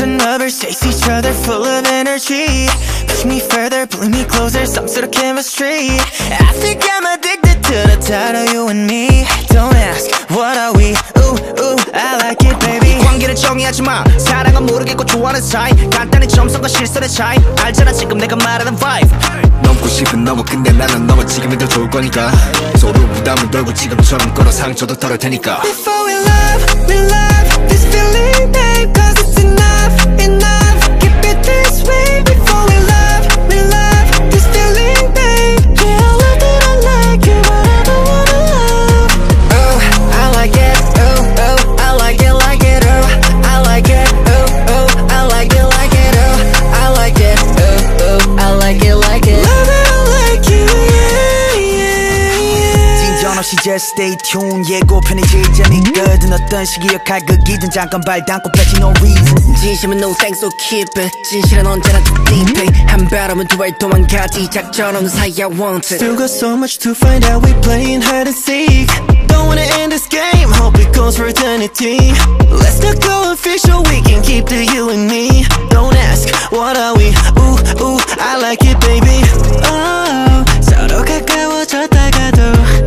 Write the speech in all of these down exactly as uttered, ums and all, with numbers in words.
and lovers chase each other full of energy. Push me further, pull me closer, some sort of chemistry. I think I'm addicted to the thought of you and me. Don't ask, what are we? Ooh, ooh, I like it, baby. 관계를 정의하지 마. 사랑은 모르겠고 좋아하는 사이. 간단히 점성과 실선의 차이. 알잖아 지금 내가 말하는 vibe. 넘고 싶은 너무 근데 나는 너무 지금이 더 좋을 거니까 서로 부담을 덜고 지금처럼 걸어 상처도 덜을 테니까. Before we love, we love this feeling, babe, cause it's enough, enough. Keep it this way. Before we love, we love this feeling, babe. Yeah, I love it, I like it, whatever wanna love. Oh, I like it, oh, oh, I like it, like it, oh, I like it, oh, oh, I like it, like it, oh, I like it, oh, oh, I like it, like it. Love it, I like you, yeah, yeah, yeah. 진전 없이 just stay tuned. 예고편이 제일 재밌거든. 어떤 시기의 칼극이든 잠깐 발 담고 뱉지 no reason. 진심은 no thanks so keep it. 진실은 언제나 too deep it. 한 발음은 두 발 도망가지 작전 없는 사이 I want it. Still got so much to find out, we playing hide and seek. Don't wanna end this game, hope it goes for eternity. Let's not go official, we can keep the you and me. Don't ask, what are we? Ooh, ooh, I like it, baby. Oh, 서로 가까워졌다가도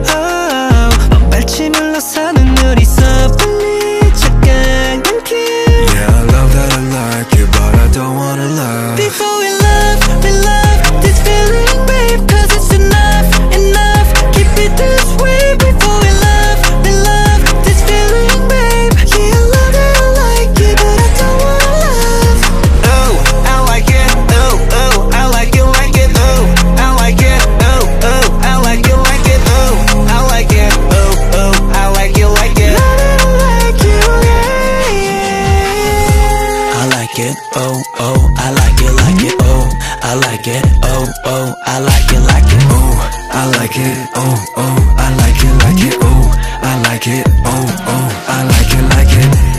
oh, 발치물러 사는 우리 섣불리 착각 않게. Yeah, I love that I like it, but I don't wanna love. Before we love, we love this feeling, babe, cause it's enough, enough. Keep it this way. Before we love, we love this feeling, babe. Yeah, I love it, I like it, but I don't wanna love. Oh, I like it. Oh, oh, I like it, like it. Oh, I like it. Oh, oh, I like it, like it. Oh, I like it. Oh, oh, I like it, like it. Love it, I like you, yeah, yeah. I like it. Oh, oh, I like it, like it. Oh, I like it. Oh, oh, I like it, like it. Oh, I like it, oh, oh, I like it, like it, oh, I like it, oh, oh, I like it, like it.